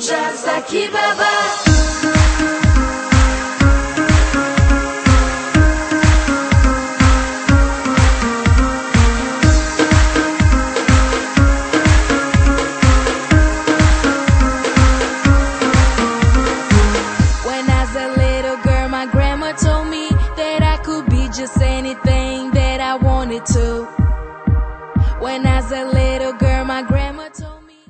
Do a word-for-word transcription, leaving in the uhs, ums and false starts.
shots aqui, baba. Told me that I could be just anything that I wanted to.